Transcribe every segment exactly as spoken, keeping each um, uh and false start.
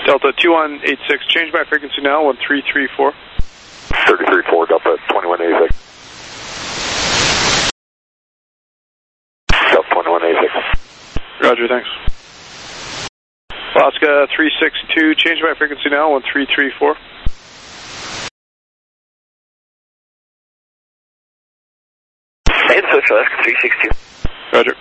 Delta two one eight six, change my frequency now, one three three four. thirty-three four, Delta twenty-one eighty-six. Delta twenty-one eighty-six. Roger, thanks. Alaska three six two, change my frequency now, one three three four. And switch Alaska three six two. Roger.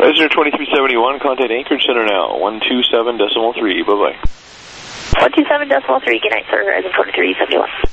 Messenger twenty-three seventy-one, contact Anchorage Center now, one two seven decimal three, bye-bye. one two seven decimal three, good night, sir, as in twenty-three seventy-one.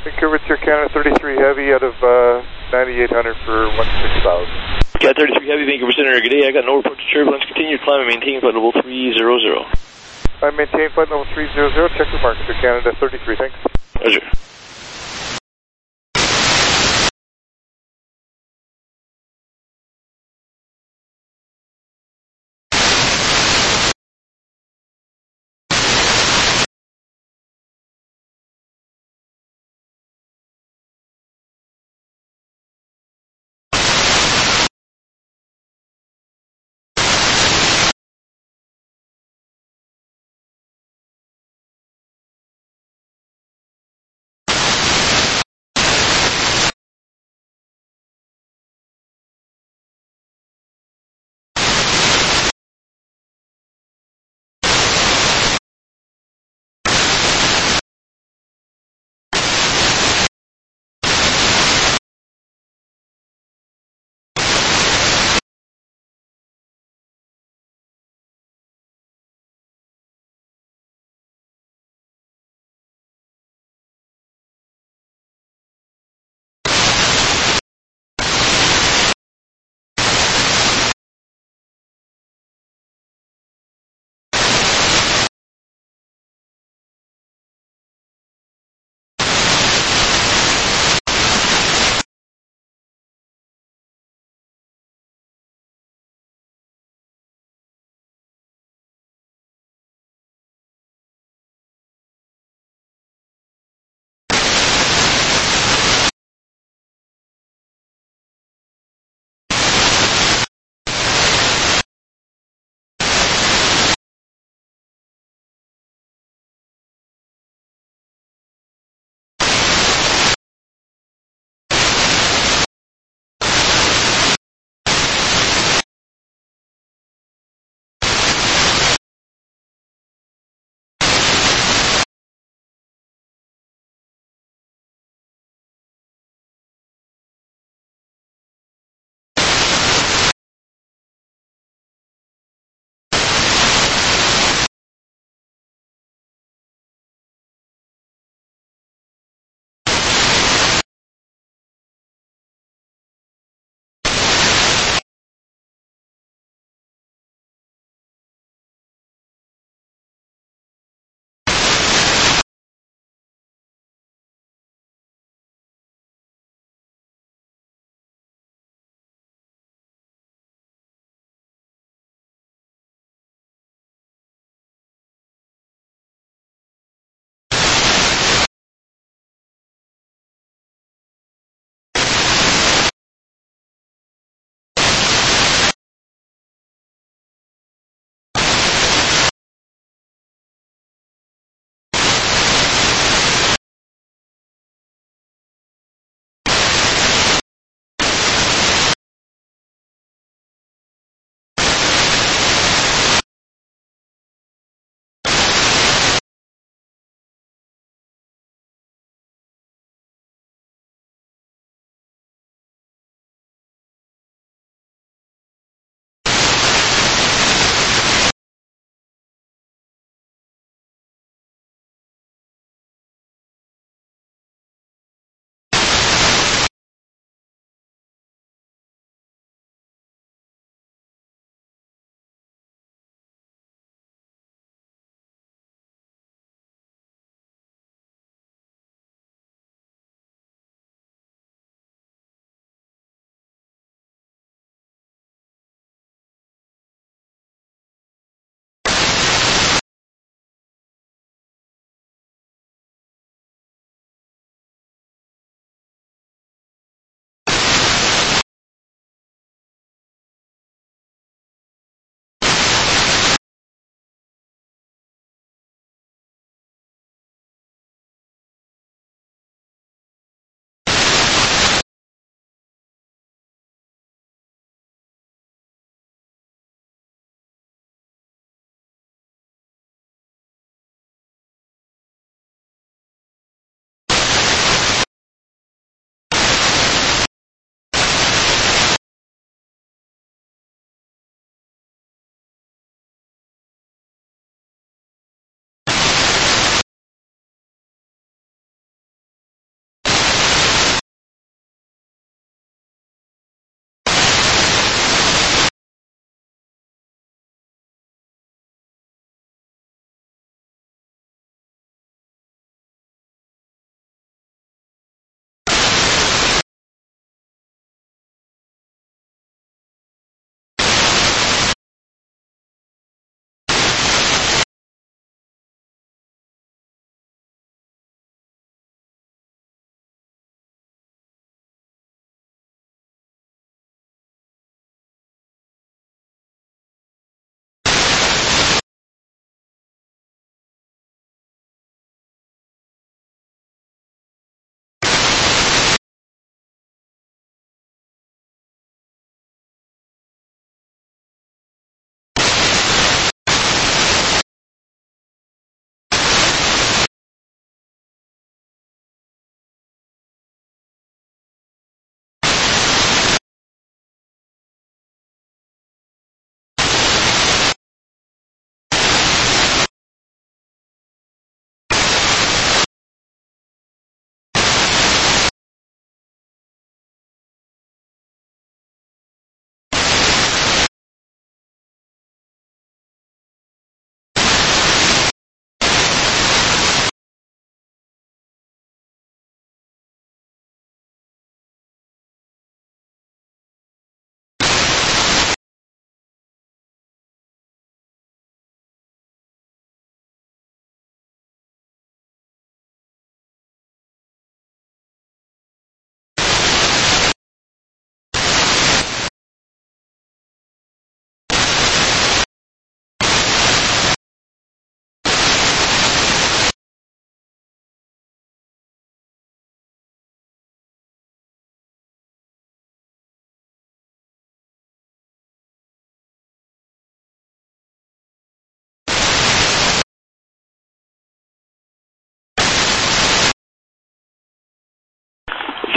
Vancouver to Canada thirty-three Heavy out of uh, ninety-eight hundred for one six thousand. Cat thirty-three Heavy, Vancouver Center, good day. I got no report to turbulence. Continue climb and maintain flight level three zero zero. I maintain flight level three zero zero. Check the market to Canada thirty-three. Thanks. Roger.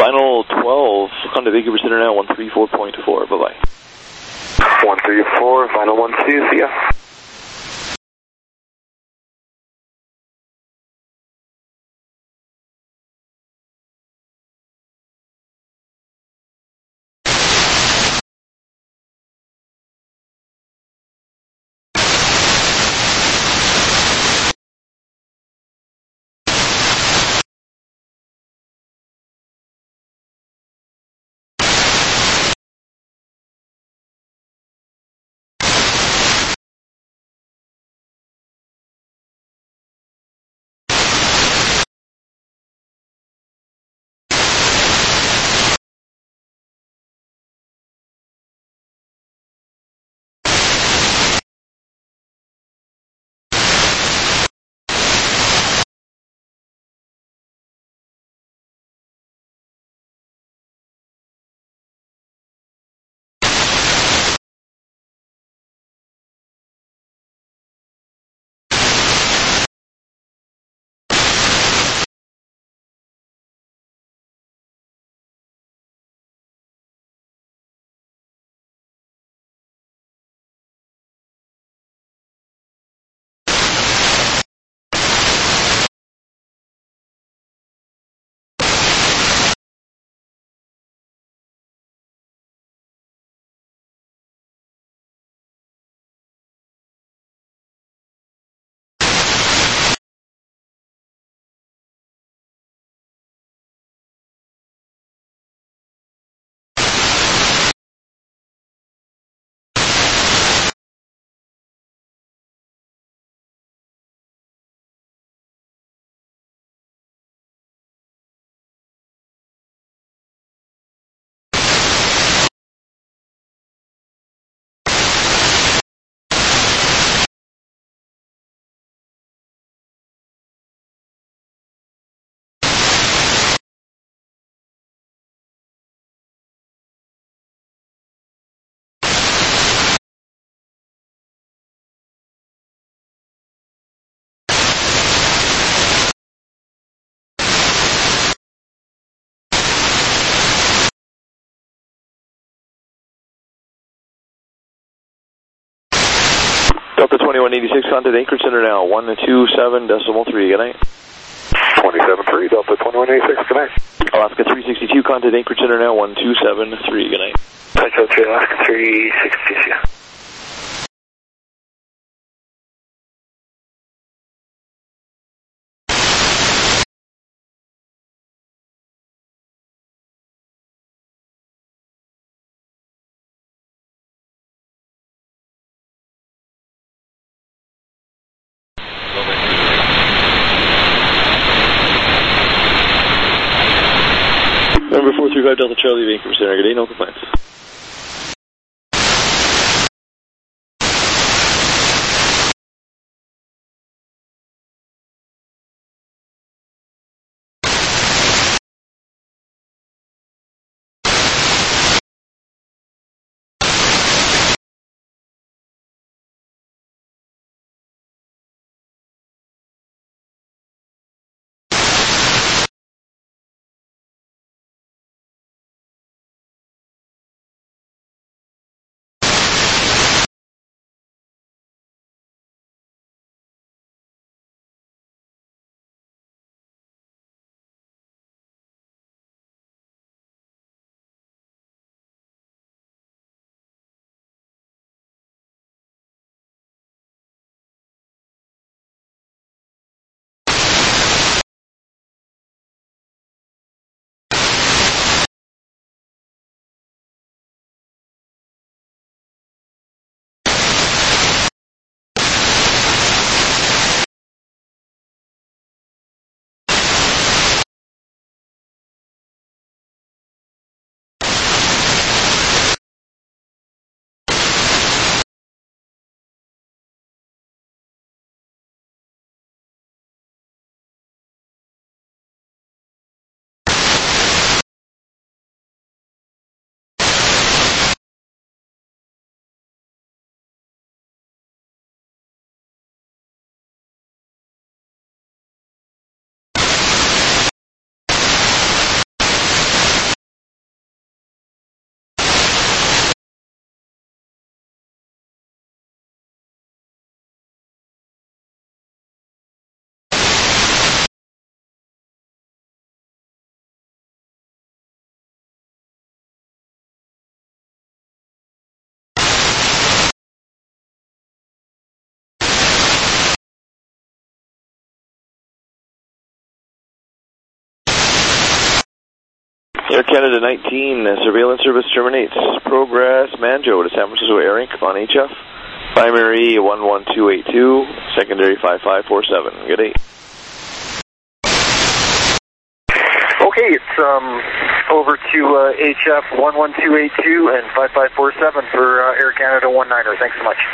Final twelve, contact Vancouver Center now, one three four point four, bye-bye. one three four, final one two, see ya. Delta twenty-one eighty-six, contact Anchorage Center now, one two seven decimal three, good night. twenty-seven three, Delta twenty-one eighty-six, good night. Alaska three sixty-two, contact Anchorage Center now, one two seven three, good night. Central three, Alaska three sixty-two, see ya. Number four three five Delta Charlie, Vancouver Center, good day, no complaints. Air Canada nineteen, uh, surveillance service terminates. Progress Manjo to San Francisco Air Incorporated on H F. Primary one one two eight two, secondary five five four seven. Good day. Okay, it's um, over to uh, H F one one two eight two and five five four seven for uh, Air Canada one niner. Thanks so much.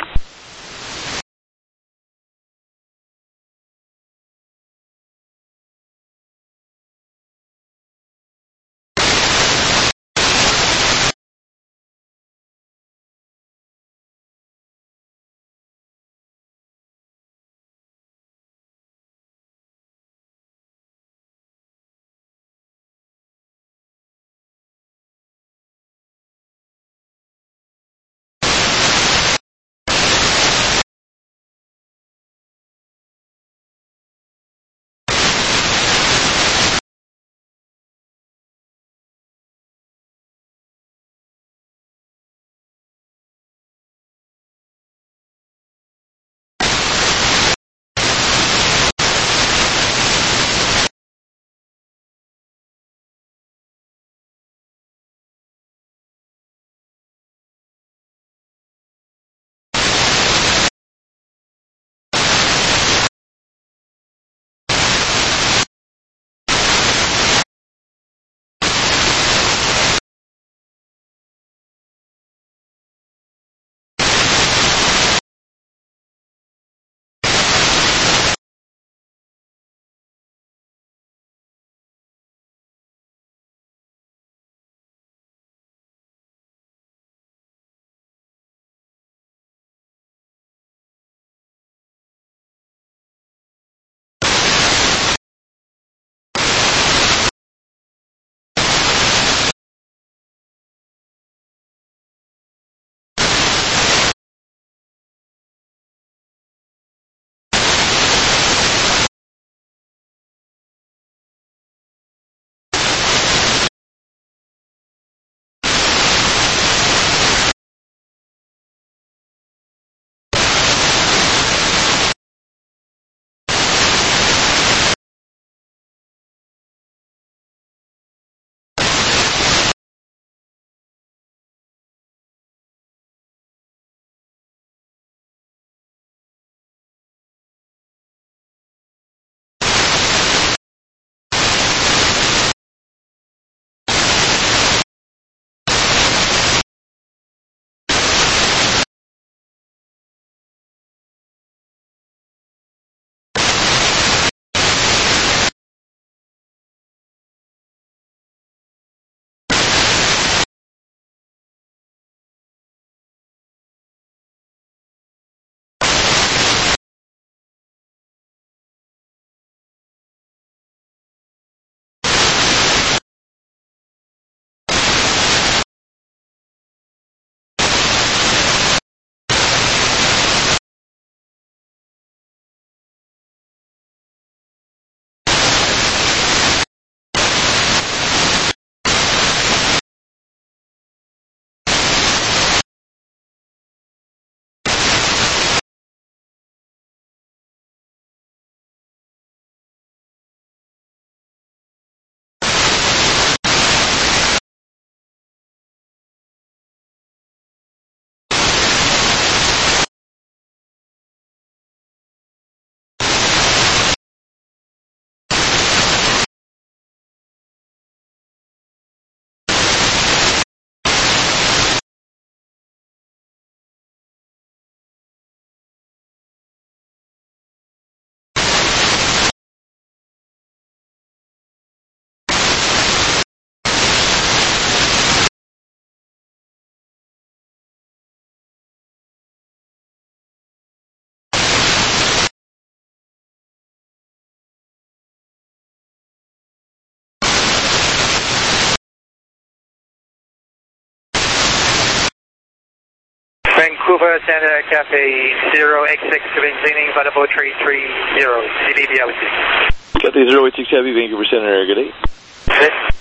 Vancouver Santa Cafe zero X six maintaining Vanabo three three zero, C D B L C. Cathay zero eight six Heavy, Vancouver Center, good day.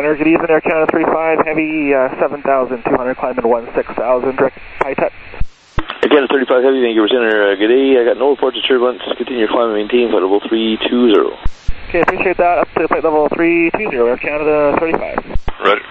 Center, good evening, Air Canada three five, Heavy, uh, seven thousand two hundred, climbing one six thousand, direct high tech. Air Canada thirty-five Heavy, Vancouver Center, uh, good day. I got no reports of turbulence. Continue your climb and maintain flight level three two zero. Okay, appreciate that. Up to flight level three two zero, Air Canada thirty-five. Roger.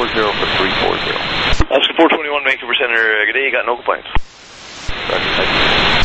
zero for three four zero. Oscar four twenty-one, Vancouver Center, good day, you got no complaints. Roger, thank you.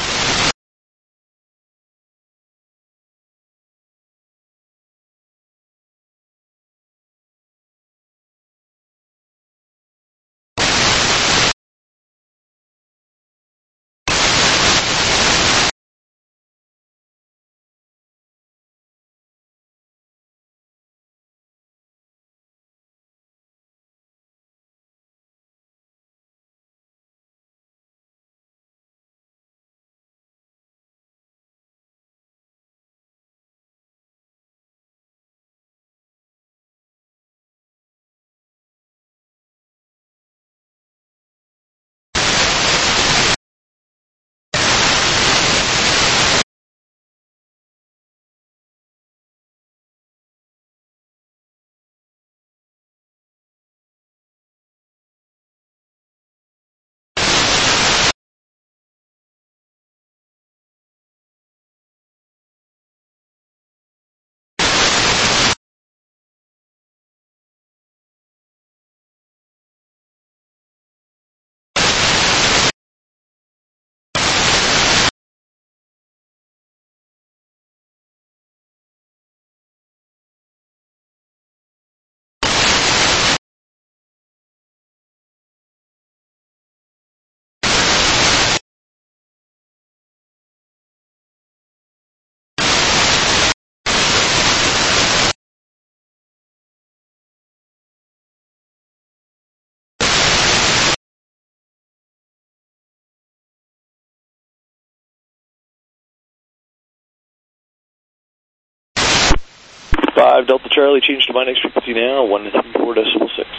five Delta Charlie, change to my next frequency now, one four decimal six.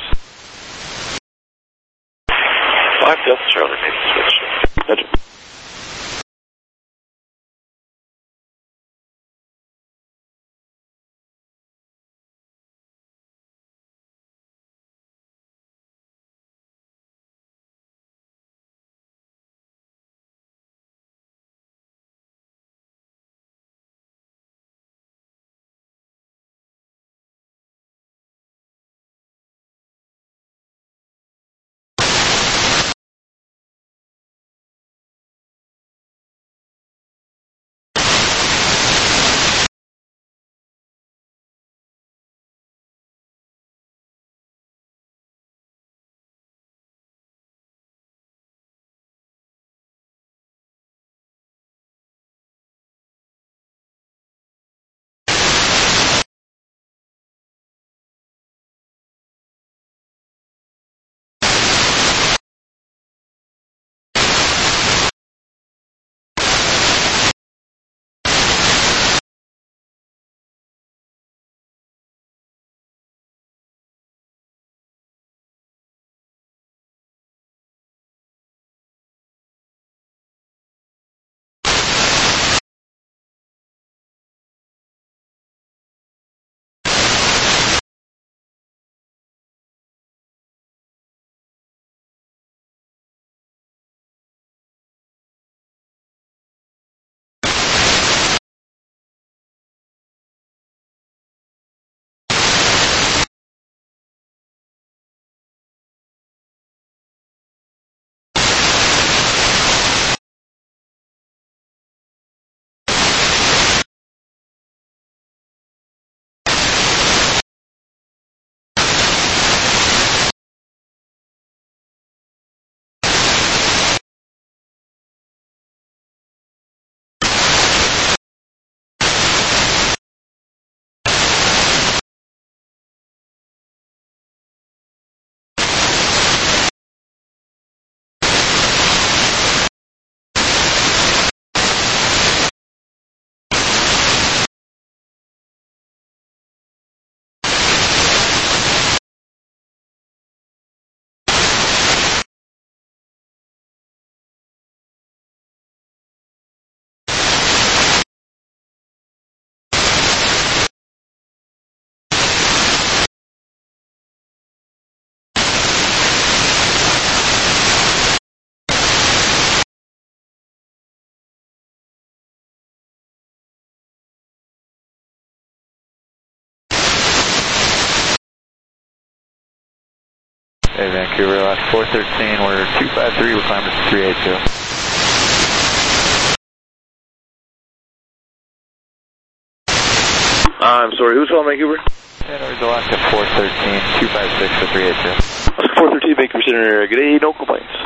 five Delta Charlie, make the switch. Gotcha. Hey, Vancouver, last four thirteen, we're two five three, we're climbing to three eight two. I'm sorry, who's calling Vancouver? Center Alaska four thirteen, two five six to three eight two. four thirteen, Vancouver Center area. Good day, no complaints.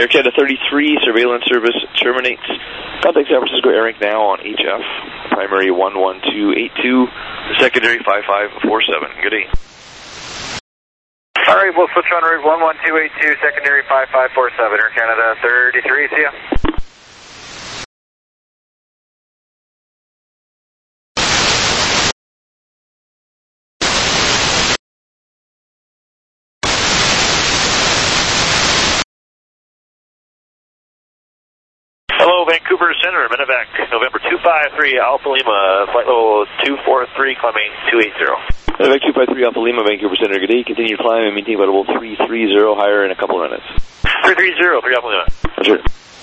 Air Canada thirty-three, surveillance service terminates. Contact San Francisco Air Inc now on H F, primary one one two eight two, secondary five five four seven. Good day. All right, we'll switch on route one one two eight two, secondary five five four seven, Air Canada thirty-three, see ya. Hello, Vancouver Center, Medevac, November two five three, Alpha Lima, flight level two four three, climbing two eighty. Medevac two five three, Alpha Lima, Vancouver Center, good day. Continue climb and maintain flight level three three zero, higher in a couple of minutes. three three zero, three Alpha Lima. Roger.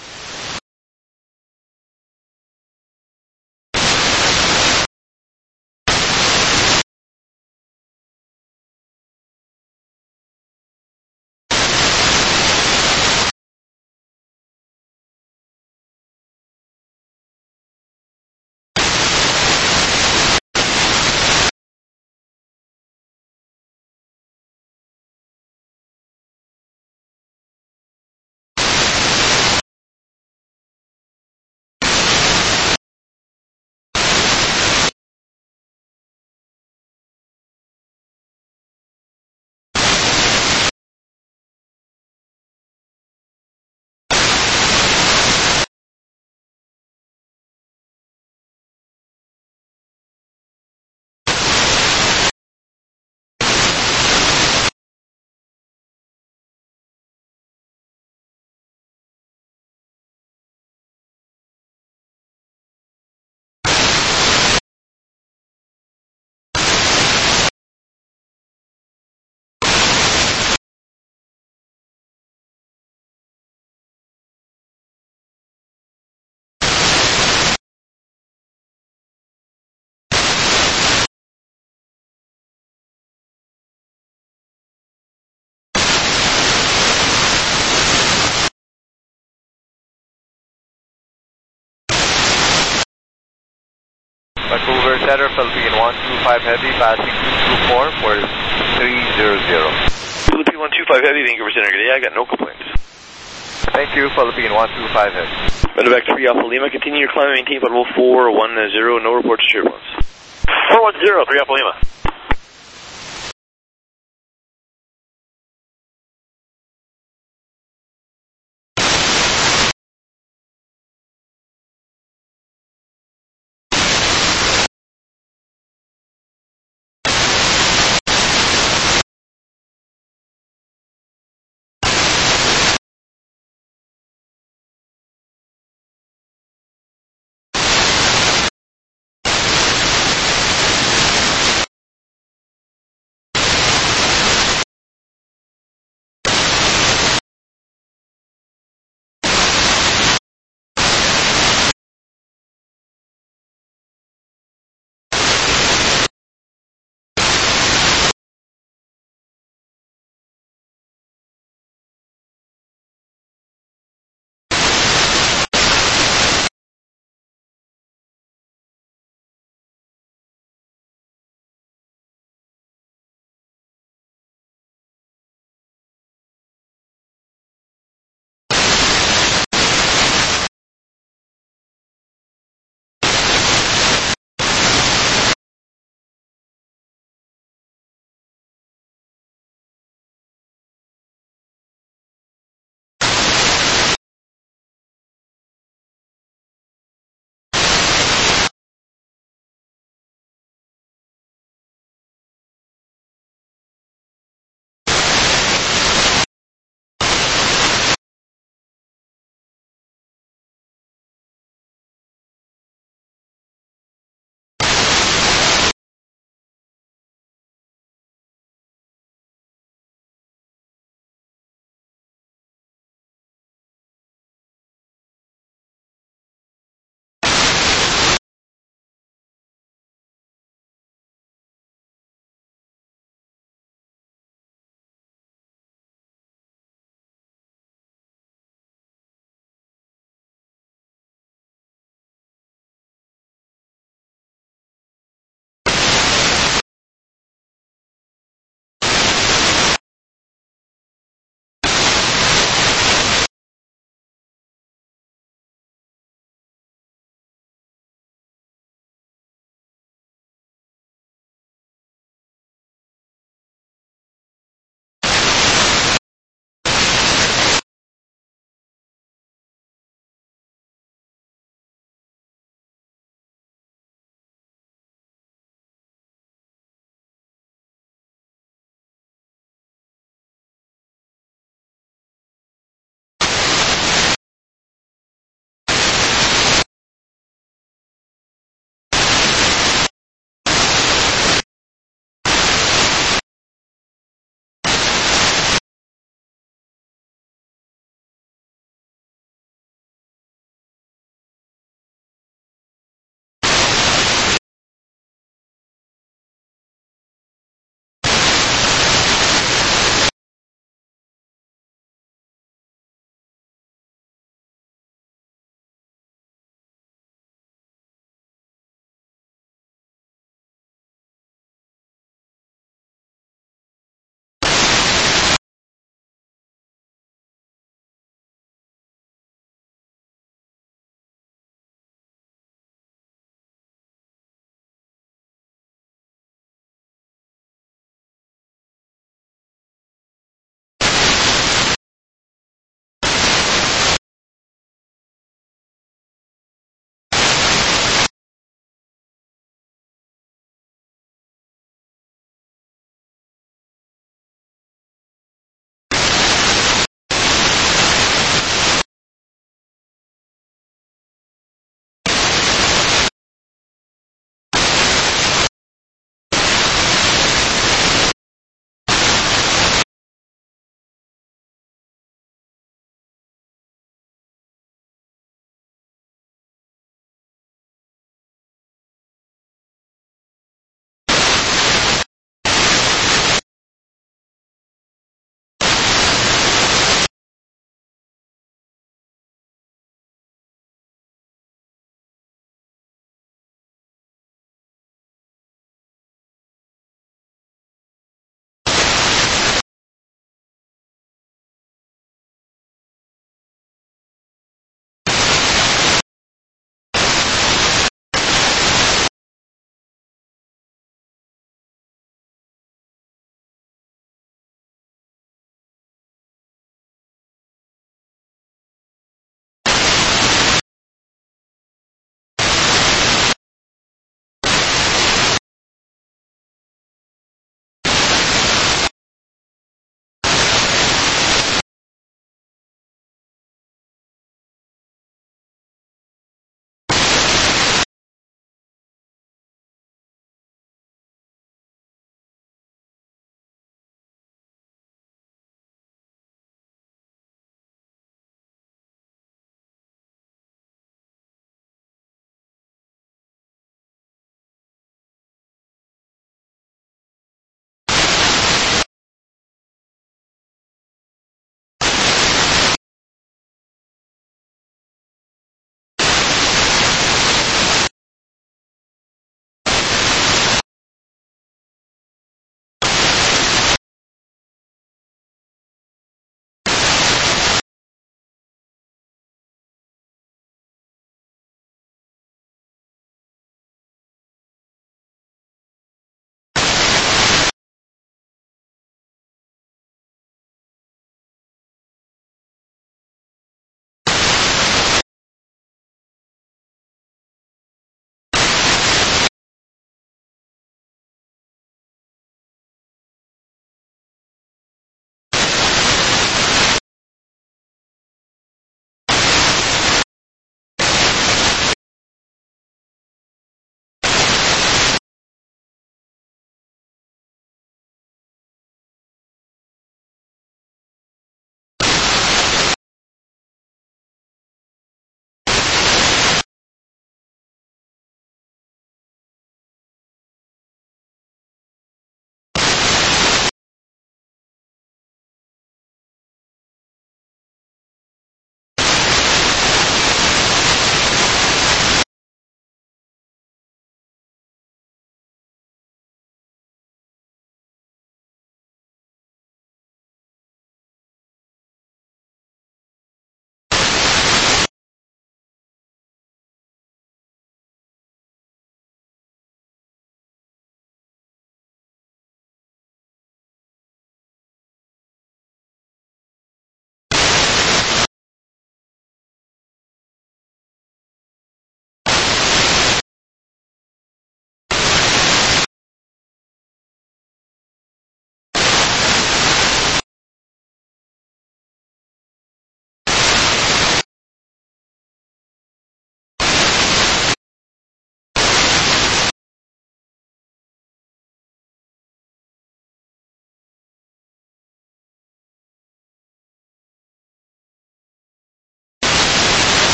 Vancouver Center, Philippine one two five Heavy, passing two two four for three zero zero. Philippine one two five Heavy, Vancouver Center, good day. I got no complaints. Thank you, Philippine one two five Heavy. Medevac three, Alpha Lima, continue your climb and maintain flight level four one zero, no reports of turbulence. four one zero, three Alpha Lima.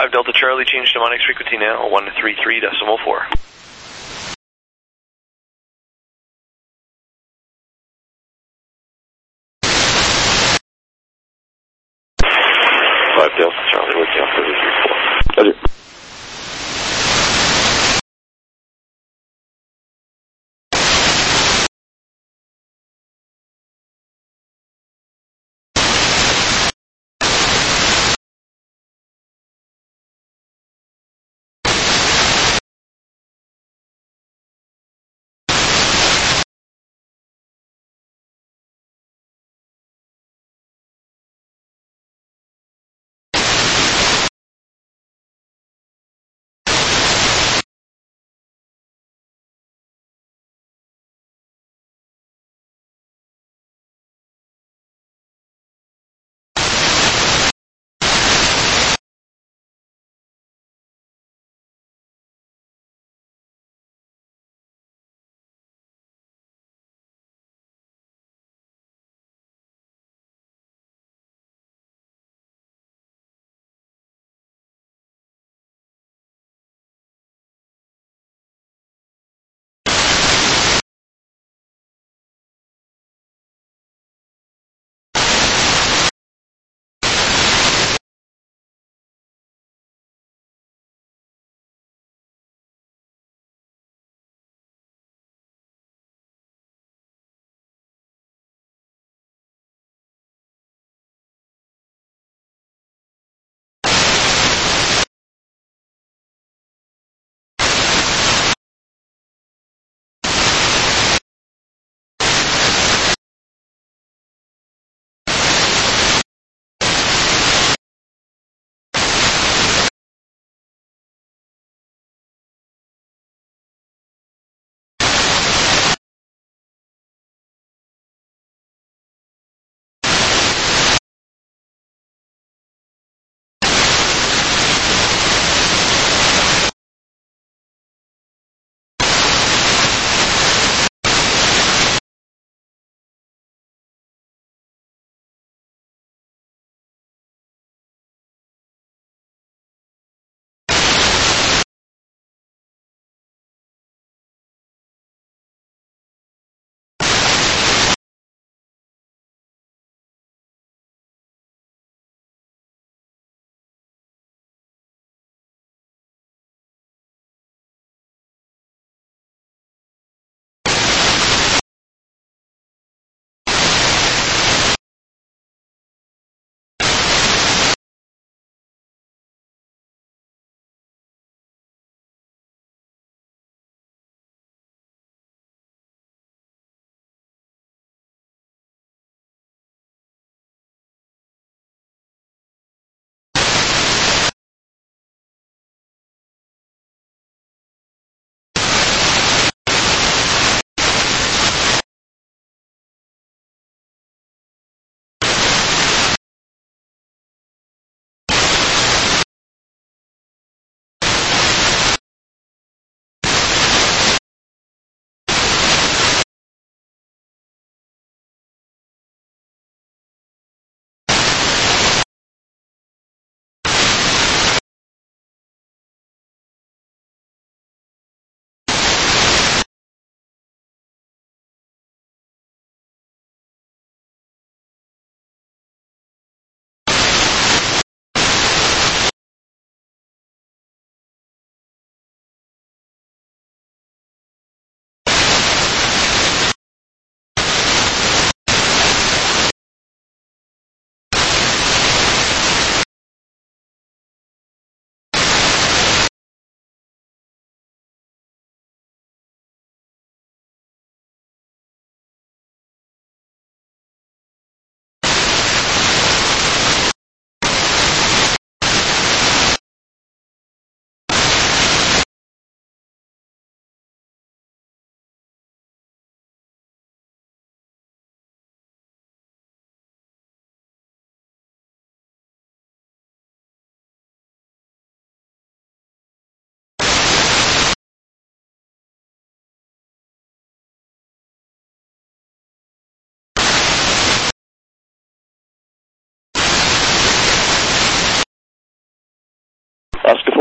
five Delta Charlie, change to Monix frequency now, one three three decimal four. five Delta Charlie, with you on thirty-three. Roger.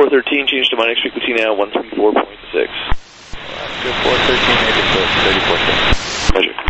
four thirteen, change to Minex frequency now, one three four point six. Two four thirteen, eighty-four, thirty-four six. Measure.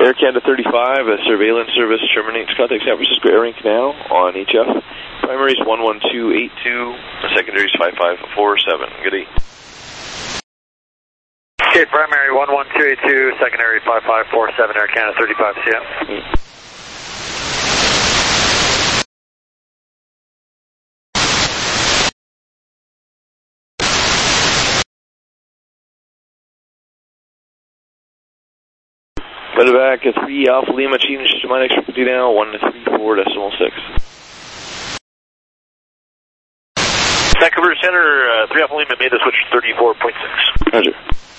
Air Canada thirty-five, a surveillance service terminates. Contact San Francisco Air Inc now on H F. Primary is one one two eight two, secondary is five five four seven. Good day. Okay, primary one one two eight two, secondary five five four seven, Air Canada thirty-five, C M. Mm. Medevac at three Alpha Lima, change to my next frequency now, one to three four decimal six. Vancouver Center, uh, three Alpha Lima made the switch thirty-four point six. Roger.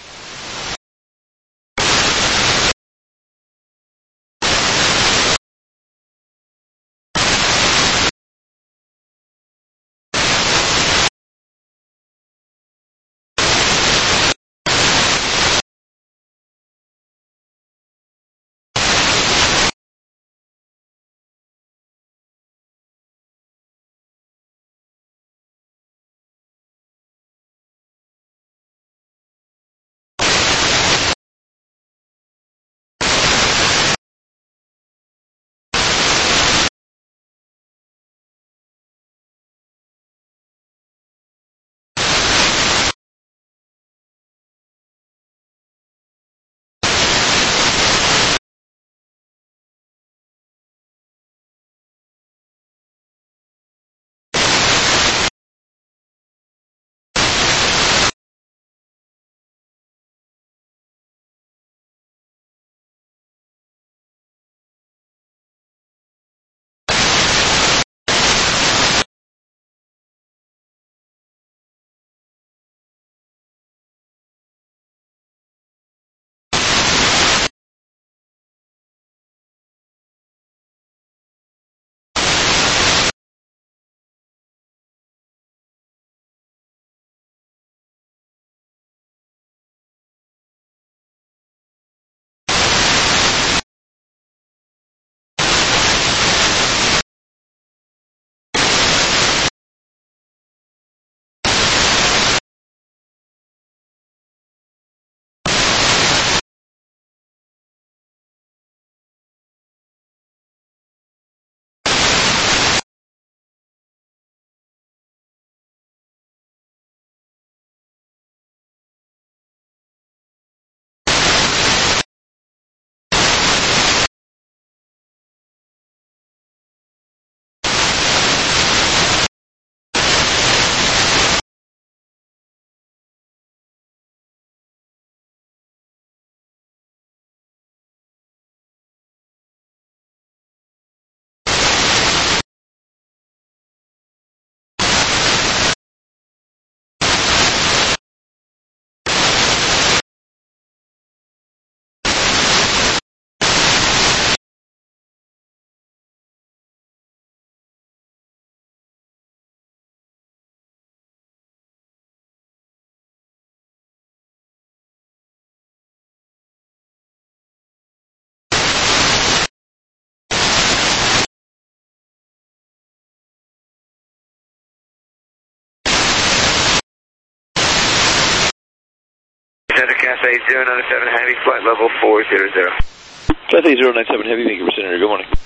Center Cathay zero nine seven Heavy, flight level four zero zero. Cathay zero nine seven Heavy, thank you for Senator. Good morning.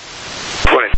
Good morning.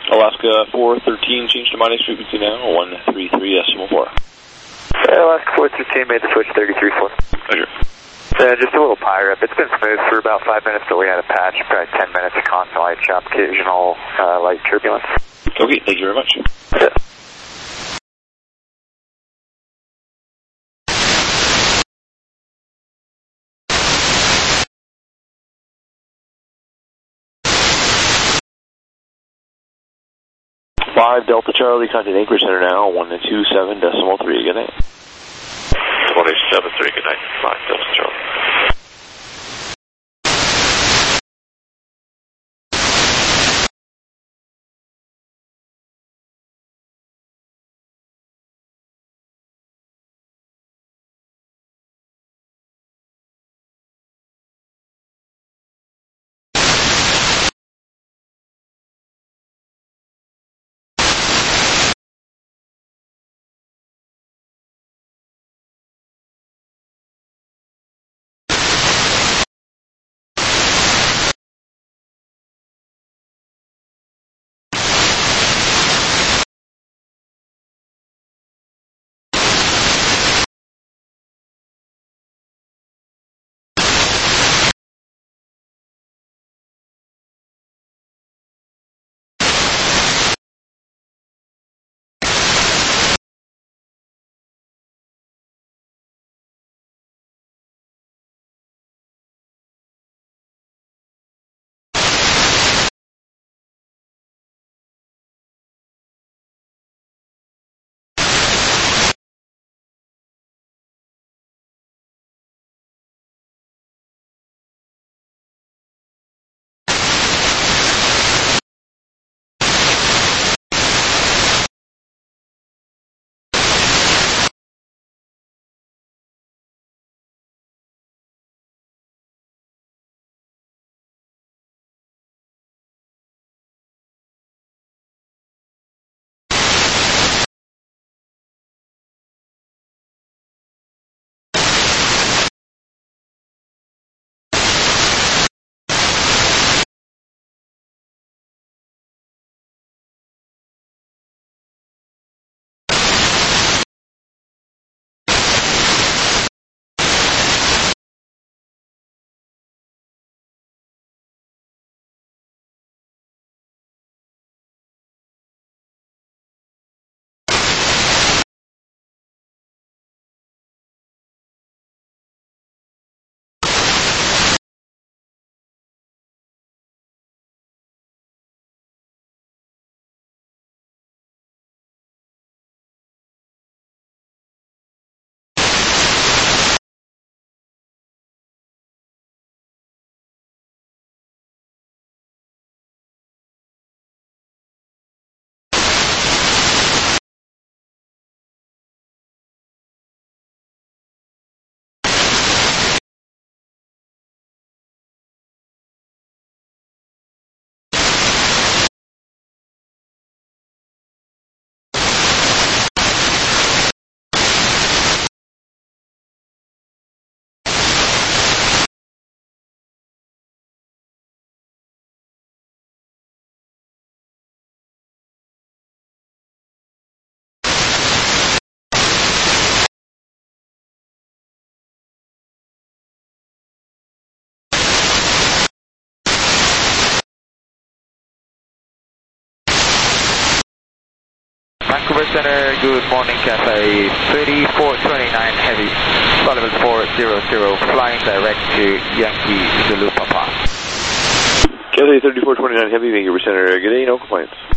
Alaska four thirteen, change to minus frequency now, one three three decimal four. Alaska four thirteen made the switch, thirty-three four. Roger. Uh, just a little pilot. It's been smooth for about five minutes, but we had a patch, probably ten minutes of constant light chop, occasional uh, light turbulence. Okay, thank you very much. Yeah. five Delta Charlie, contact Anchorage Center now, one two seven decimal three, good night. one eight seven three, good night, five Delta Charlie. Vancouver Center, good morning, Cathay thirty-four twenty-nine Heavy, level four zero zero, flying direct to Yankee Zulu Papa. Cathay thirty-four twenty-nine Heavy, Vancouver Center, good day, no complaints.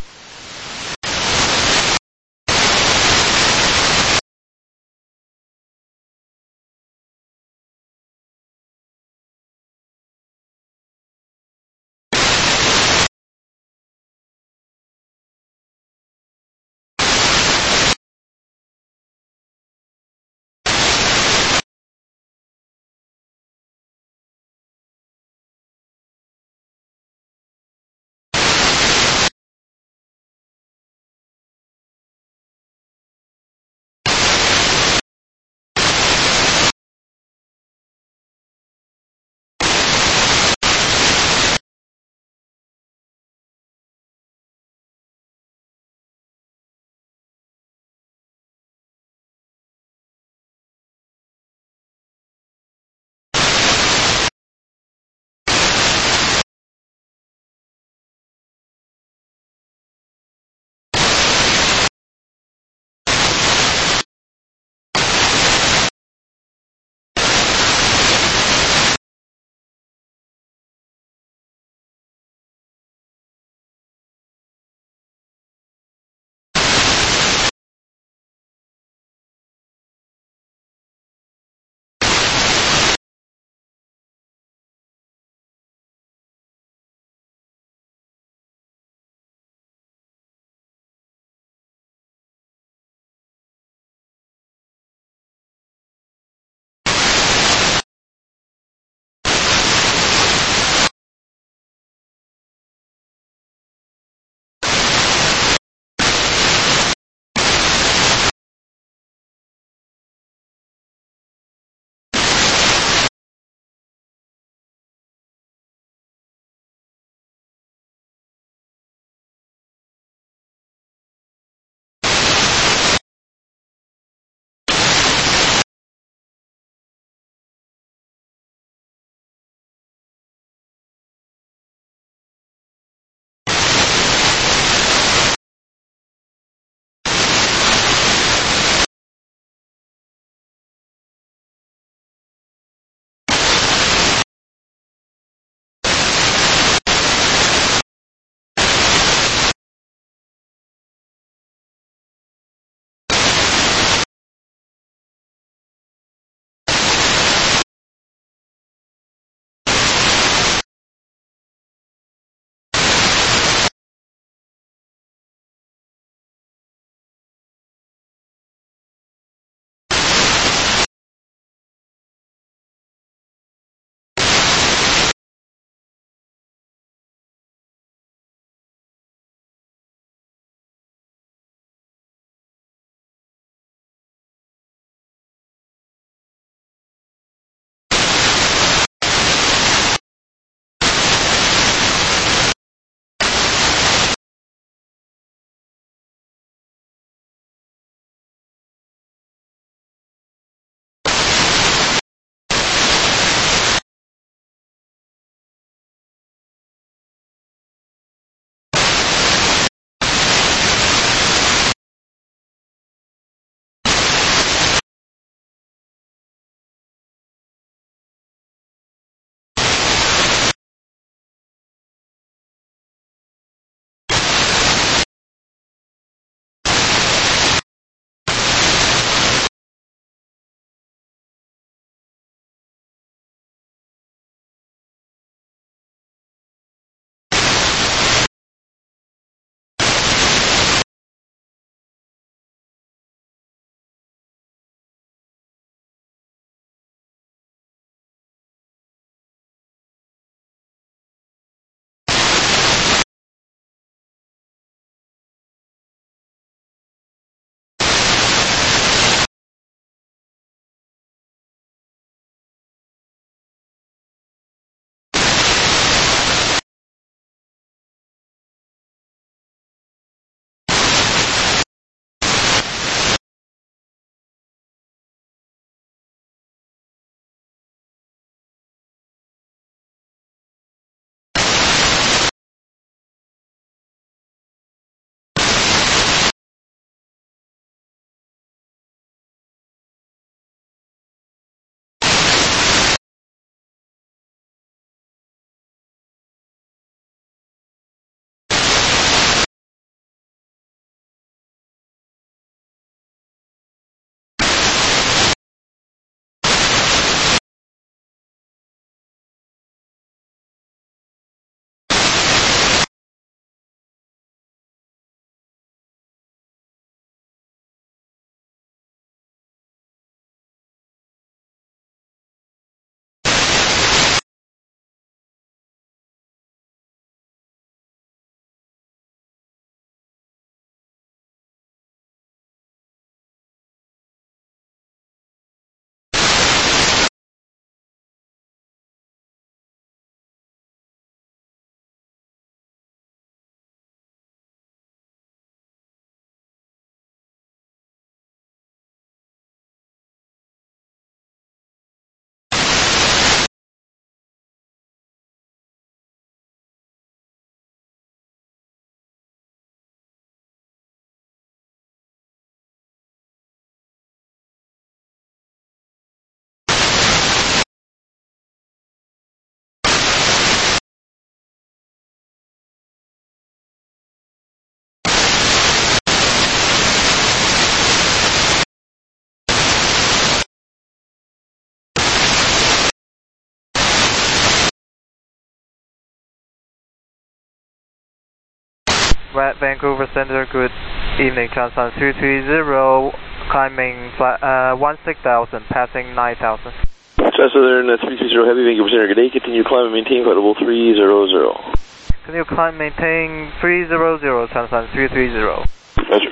Va- Vancouver Center, good evening, Transcon three three zero, climbing uh, sixteen thousand, passing nine thousand. Southern uh, three three zero Heavy, Vancouver Center, good day. Continue climb and maintain flight level three zero zero. Continue climb, maintain three zero zero, Transcon three three zero. Roger.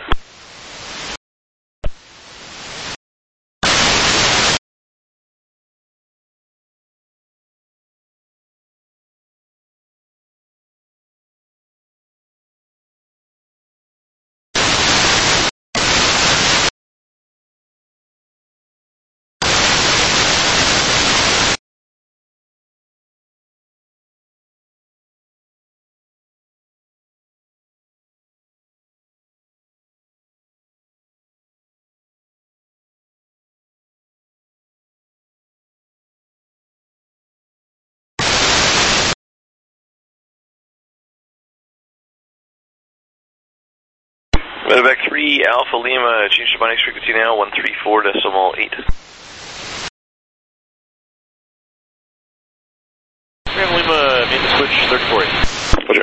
Medevac three Alpha Lima, change to Bindex frequency now, one three four decimal eight. Alpha Lima, main to switch thirty-four eight. Roger.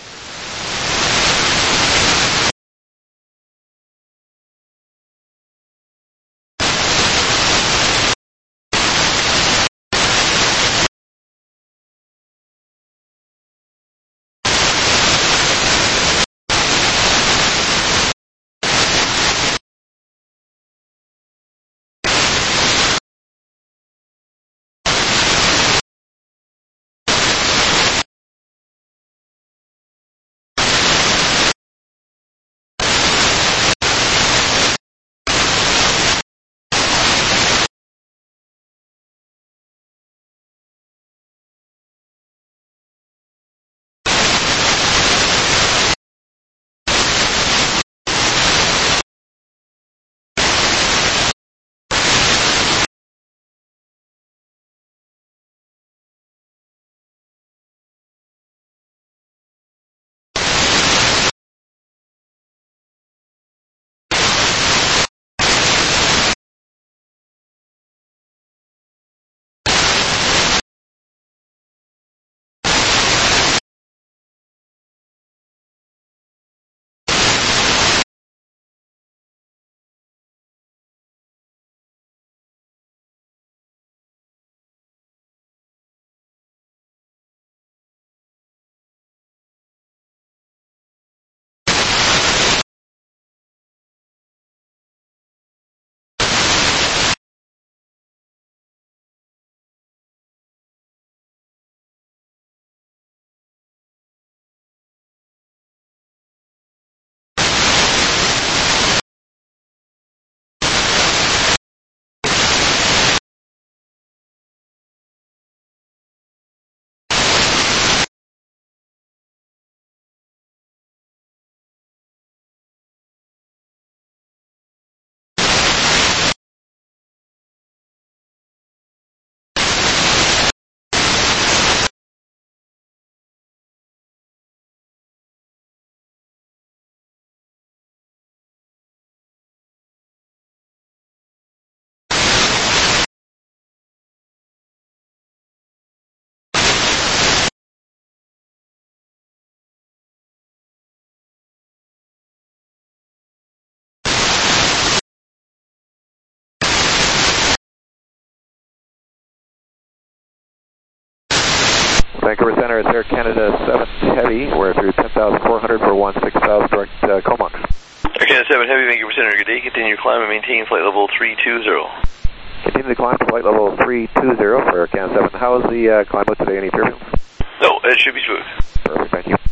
Vancouver Center, it's Air Canada seven Heavy. We're through ten thousand four hundred for one six thousand direct uh, Comox. Air Canada seven Heavy, Vancouver Center, good day. Continue climb and maintain flight level three two zero. Continue to climb to flight level three two zero for Air Canada seven. How is the uh, climb out today? Any turbulence? No, it should be smooth. Perfect, thank you.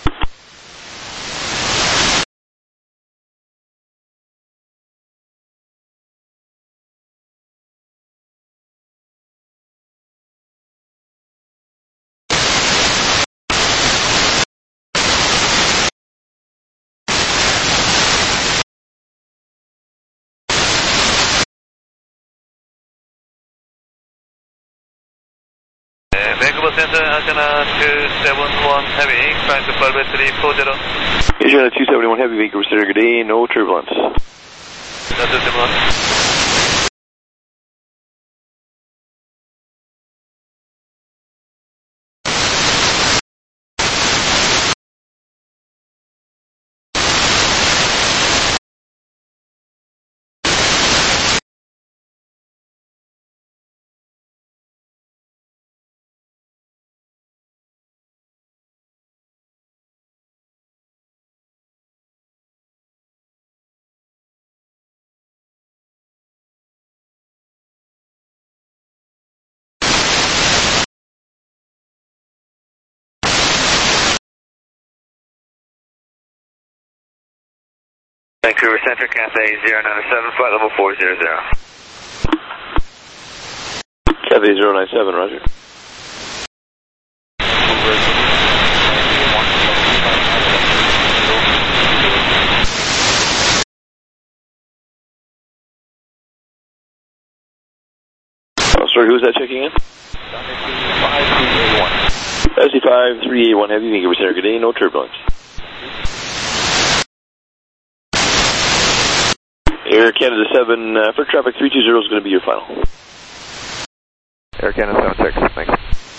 Vancouver Center, Antenna two seventy-one Heavy, climb to Flight three four zero. Antenna two seventy-one Heavy, Vancouver Center, good day, no turbulence. No turbulence. Vancouver Center, Cathay zero nine seven, flight level four zero zero. Cathay zero nine seven, roger. Oh, sorry, who's that checking in? S C five three eight one Heavy, Vancouver Center, good day, no turbulence. Air Canada seven, uh, for traffic three two zero is going to be your final. Air Canada seven six, thanks.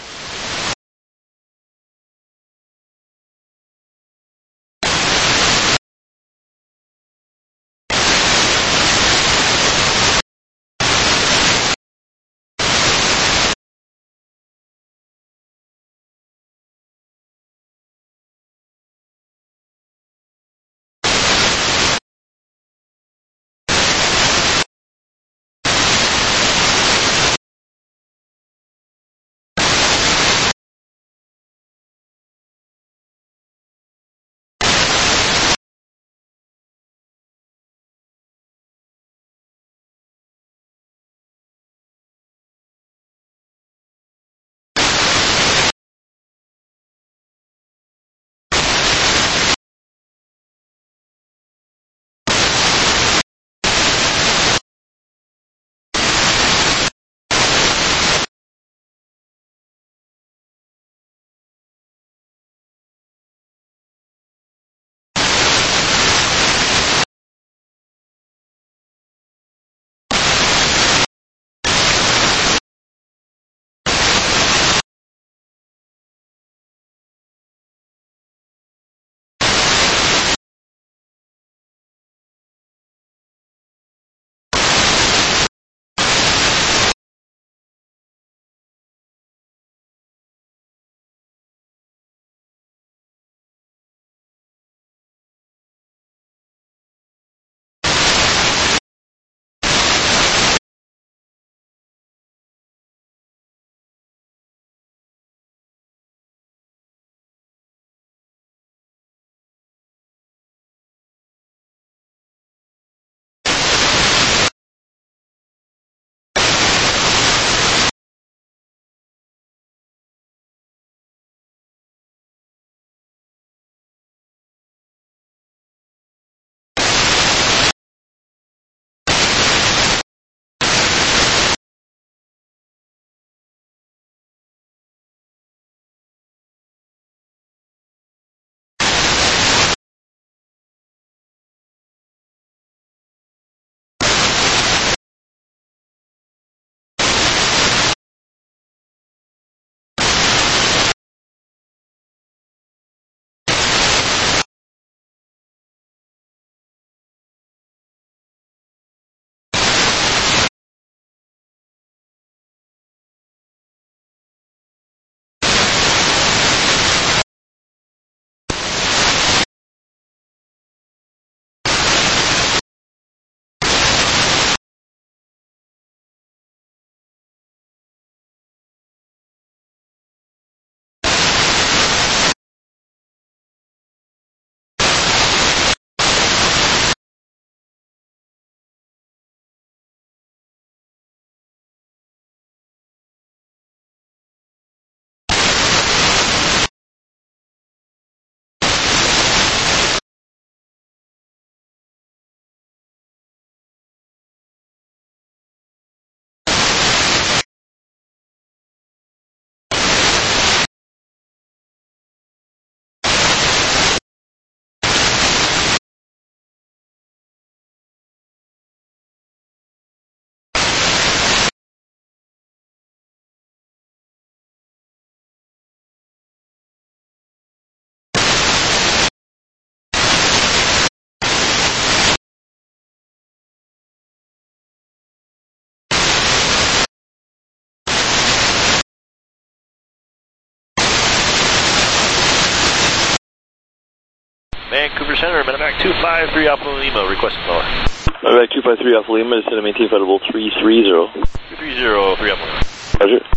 Vancouver Center, Medevac two five three Alpha Lima, requesting lower. Medevac two five three Alpha Lima, descend and maintain flight level three three zero. three three zero, three Alpha Lima. Roger.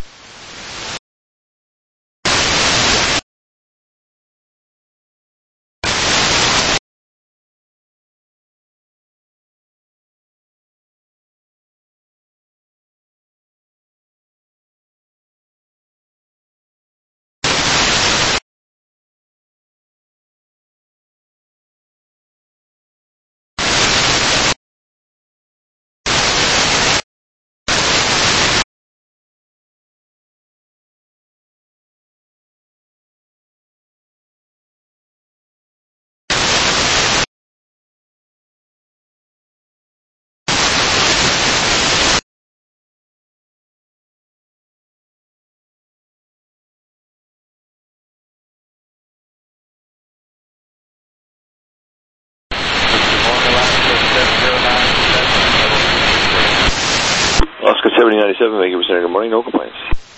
seventy ninety-seven, Vancouver Center, good morning, no complaints.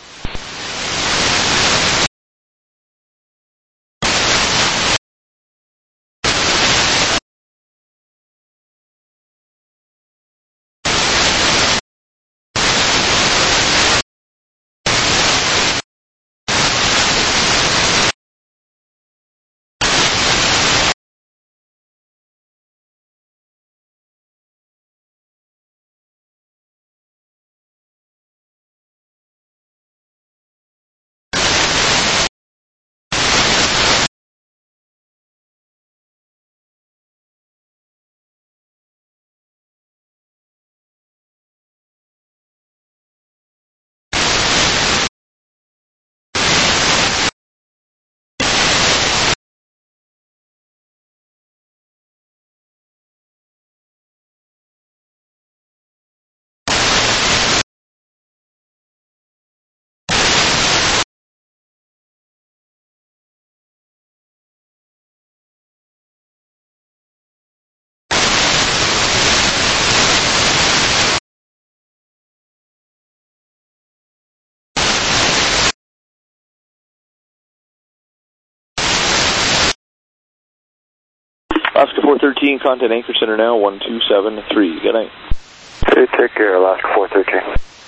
Alaska four thirteen, contact Anchor Center now, one two seven three. Good night. Hey, take care, Alaska four thirteen.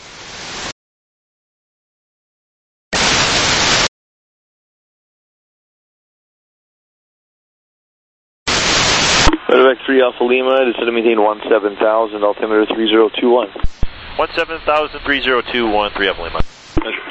Medevac three Alpha Lima, descend to maintain one seven thousand, altimeter three zero two one. one seven thousand, three zero two one, three Alpha Lima. Measure.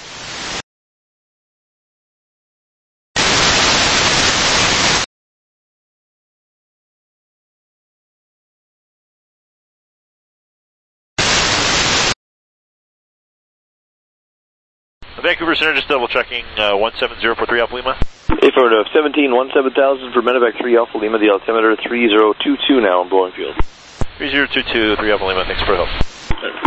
Vancouver Center, just double checking, uh, one seven zero four three Alpha Lima. Affirmative, seventeen one seven thousand for Medevac three Alpha Lima, the altimeter three zero two two now in Blowing Field. three zero two two, three Alpha Lima, thanks for the help. Measure.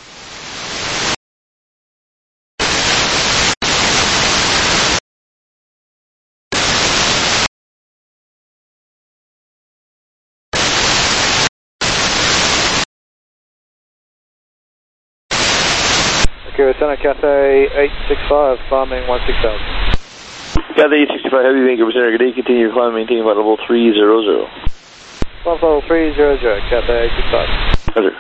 Okay, Center Cathay eight six five, climbing one six thousand. Cathay eight sixty-five Heavy, Vancouver Center, good day, continue your climb, maintain flight level three zero zero. Flight level three zero zero, Cathay eight six five. Measure.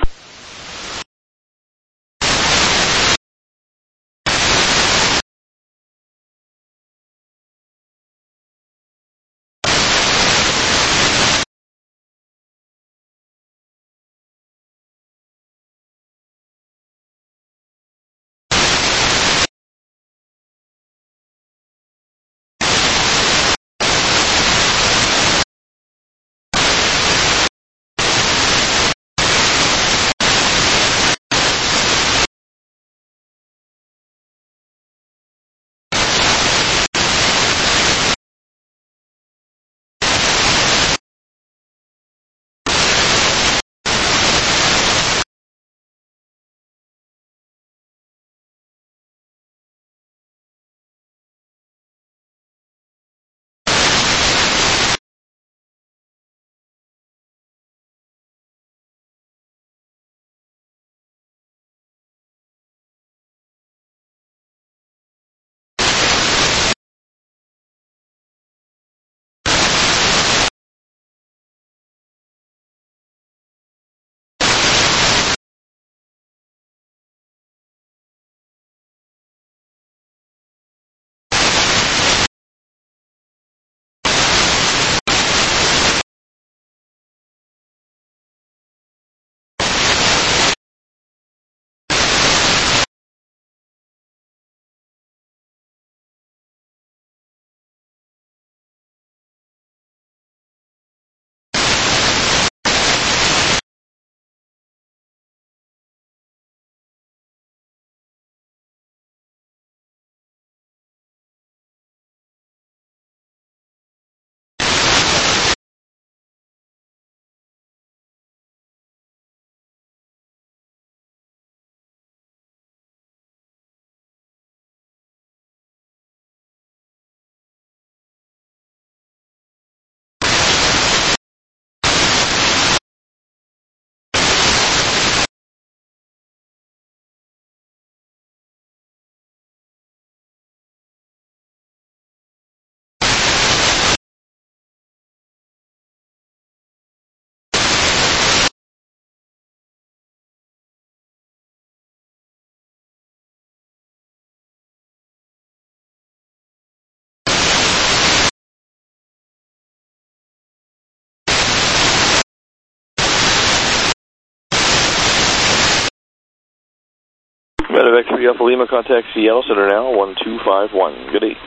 Medevac three Alpha Lima, contact Seattle Center now, one two five one. Good day.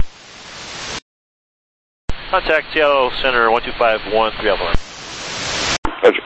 Contact Seattle Center, one two five one, three Alpha Lima. Roger.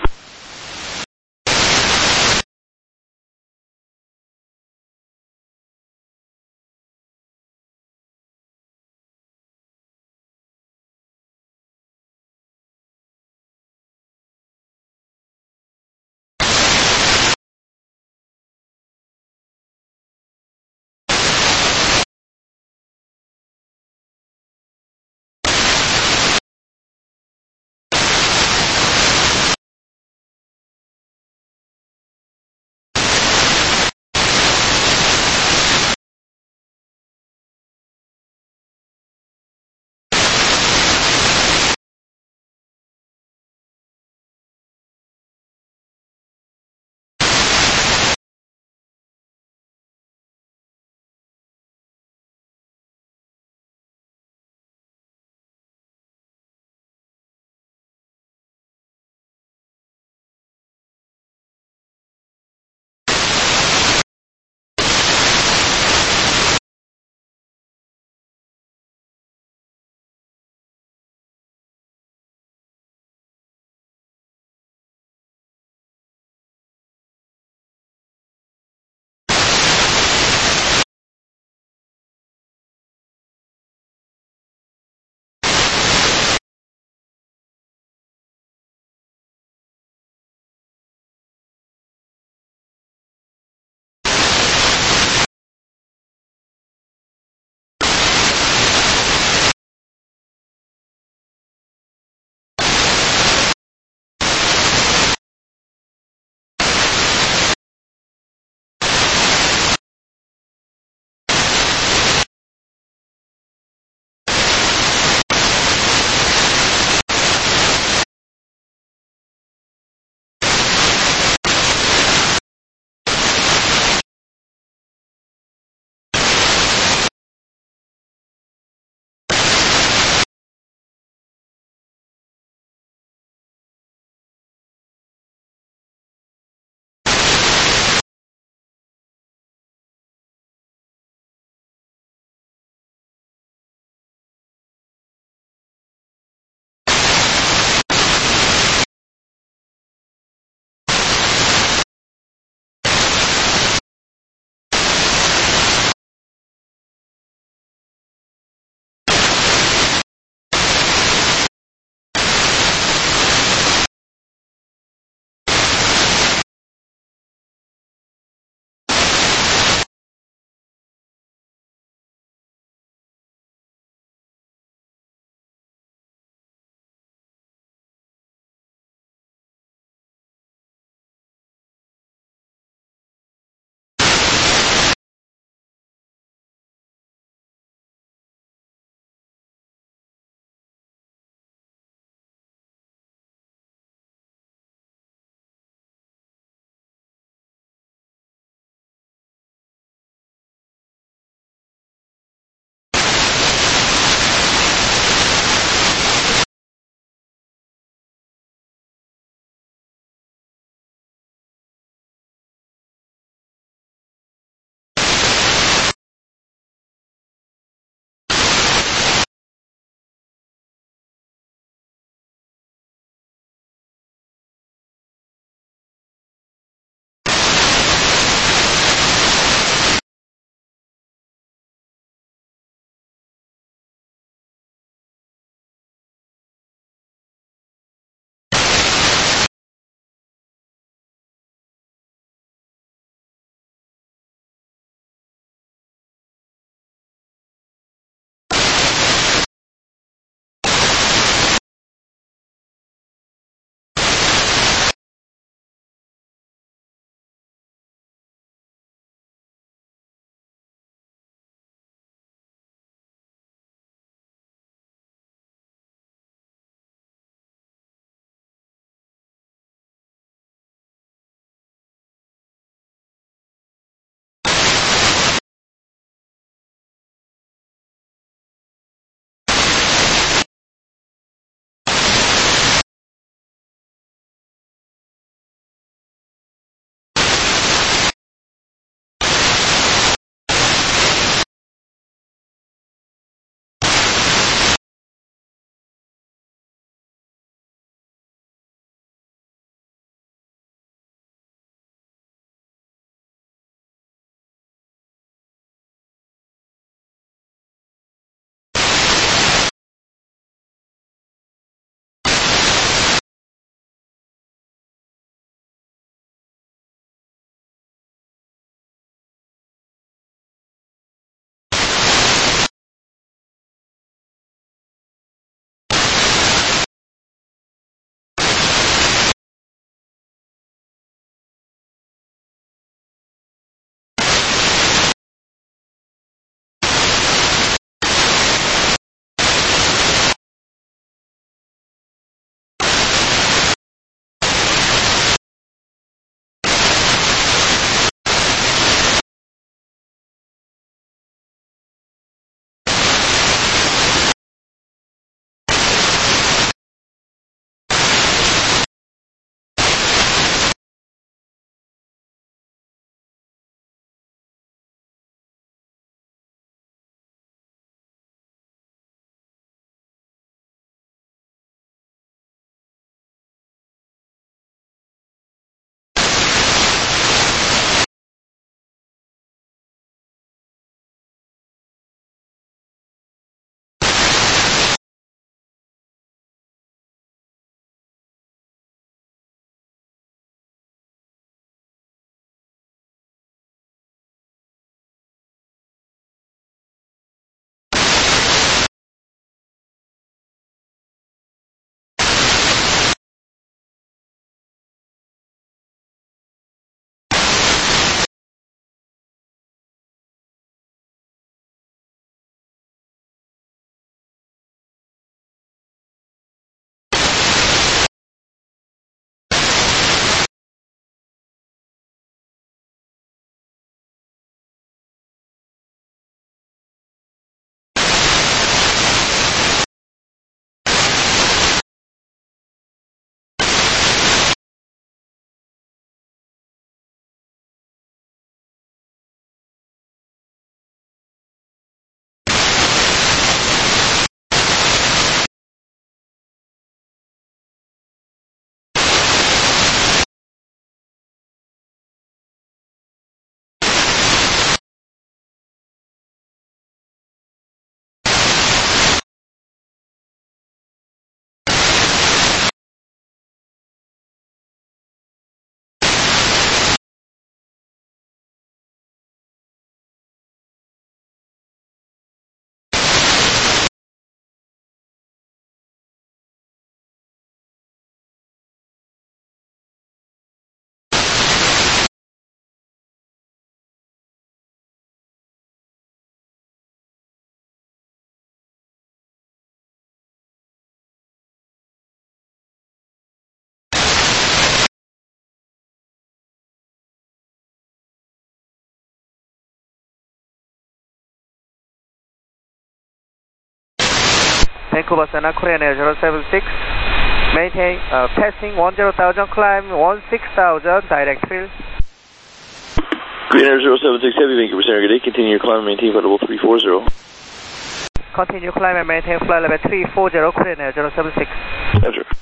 Vancouver Center, Korean Air zero seven six. Maintain, uh, passing one zero thousand, climb one six thousand, direct field. Korean Air zero seven six Heavy, Vancouver Center, good day. Continue your climb and maintain flight level three four zero. Continue climb and maintain flight level three four zero, Korean Air zero seven six. Roger.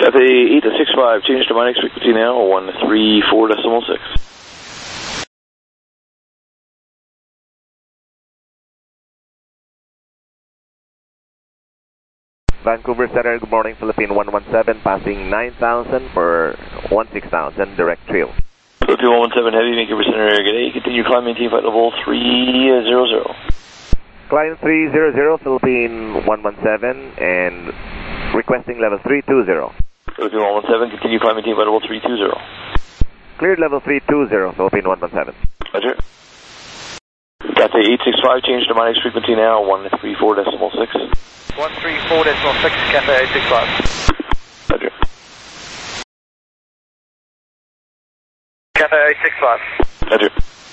Cathay eight six five, change to Minex frequency now, one three four decimal six. Vancouver Center, good morning, Philippine one one seven, passing nine thousand for one six thousand, direct trail. Philippine one one seven Heavy, Vancouver Center, good day. Continue climb, maintain flight level three hundred. Climb three hundred, Philippine one one seven, and requesting level three two zero. Philippine one one seven, continue climb, maintain flight level three two zero. Cleared level three two zero, Philippine one one seven. Roger. Cathay eight six five, change to Minex frequency now, one three four decimal six. one three four decimal six, Cathay eight six five. Roger. Cathay eight six five. Roger.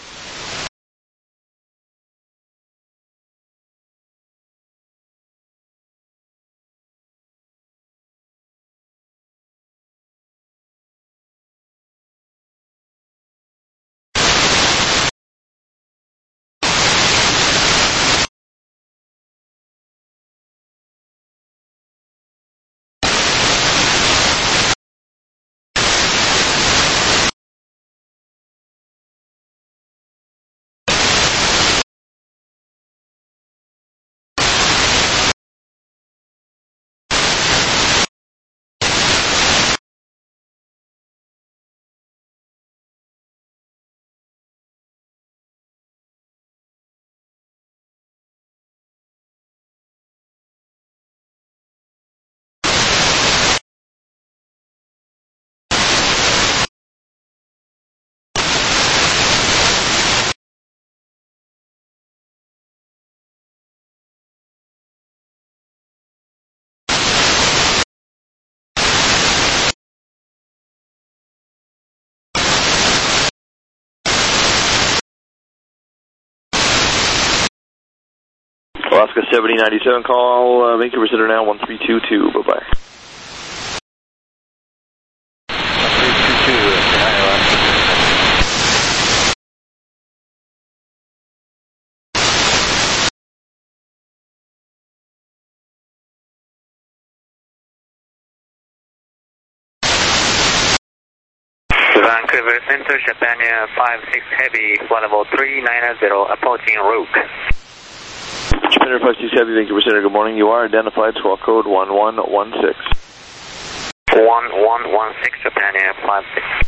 Alaska seventy ninety-seven, call uh, Vancouver Center now, one three two two, bye-bye. one three two two, behind Alaska. Vancouver Center, Japan five six Heavy, flight level three nine zero, approaching Rook. Japan five six Heavy, Vancouver Center, good morning. You are identified, swell code one one one six. one one one six, Japan five six.